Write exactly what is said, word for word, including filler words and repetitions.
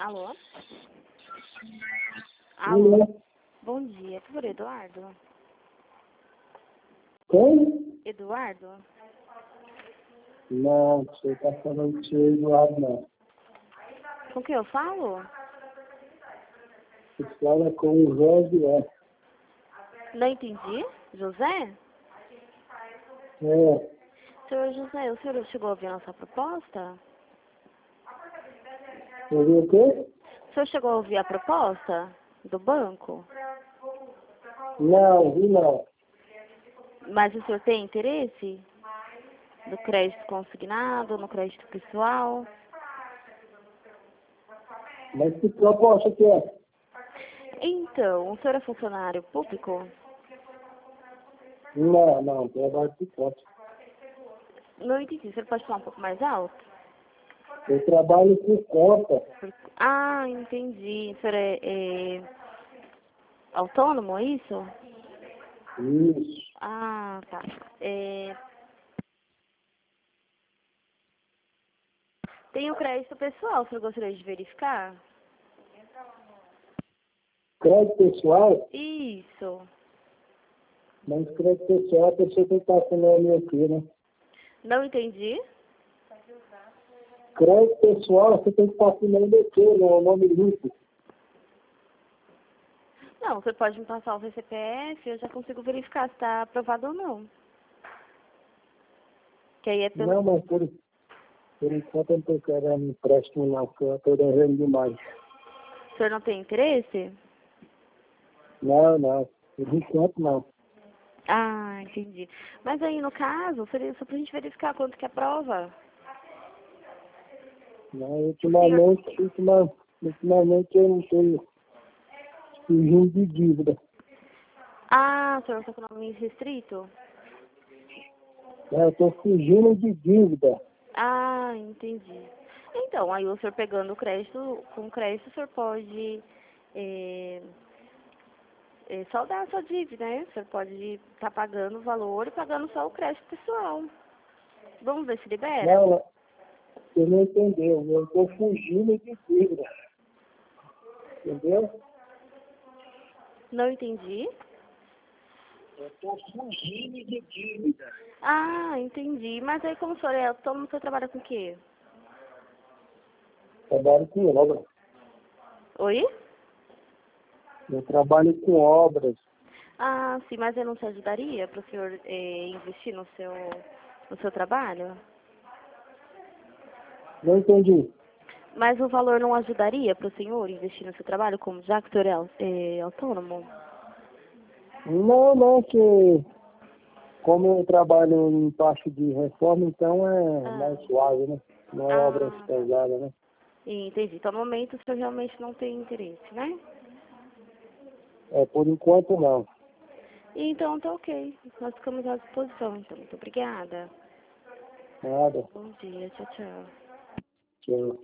Alô? Alô? Alô? Bom dia, por favor, Eduardo? Quem? Eduardo? Não, você está falando de seu Eduardo, não. Com quem eu falo? Você fala com o José. Não entendi. José? É, Senhor José, o senhor chegou a ouvir a nossa proposta? você viu o quê? O senhor chegou a ouvir a proposta do banco? Não, vi não. Mas o senhor tem interesse? No crédito consignado, no crédito pessoal? Mas que proposta que é? Então, o senhor é funcionário público? Não, não, trabalho de conta. Não entendi. O senhor pode falar um pouco mais alto? Eu trabalho por conta. Ah, entendi. O senhor é, é autônomo, é isso? Isso. Ah, tá. É, tem o crédito pessoal, o senhor gostaria de verificar? Crédito pessoal? Isso. Mas crédito pessoal, a pessoa tem que estar com o nome aqui, né? Não entendi? Crédito pessoal, você tem que estar com o nome aqui, no nome limpo. Não, você pode me passar o seu C P F, eu já consigo verificar se está aprovado ou não. Que aí é pelo... Não, mas por, por enquanto eu não estou querendo empréstimo não, porque eu estou devendo demais. O senhor não tem interesse? Não, não. Por enquanto não. Ah, entendi. Mas aí, no caso, seria só pra gente verificar quanto que é a prova. Não, ultimamente, ultima, ultimamente eu não estou fugindo de dívida. Ah, o senhor está com o nome restrito? Né, eu estou fugindo de dívida. Ah, entendi. Então, aí o senhor pegando o crédito, com crédito o senhor pode é, é, saldar a sua dívida, né? O senhor pode estar pagando o valor e pagando só o crédito pessoal. Vamos ver se libera? Não, você não entendeu. Eu estou fugindo de dívida. Entendeu? Não entendi. Eu estou fugindo de dívida. Ah, entendi. Mas aí como o senhor é autônomo, o senhor trabalha com o quê? Trabalho com obras. Oi? Eu trabalho com obras. Ah, sim, mas eu não te ajudaria para o senhor é, investir no seu, no seu trabalho? Não entendi. Mas o valor não ajudaria para o senhor investir no seu trabalho, como já que o senhor é, au- é autônomo? Não, não, que como eu trabalho em parte de reforma, então é Ah, mais suave, né? Não é obras ah, pesadas, né? entendi. Então, no momento, o senhor realmente não tem interesse, né? É, por enquanto não. Então, tá ok. Nós ficamos à disposição, então. Muito obrigada. Nada. Bom dia. Tchau, tchau. Tchau.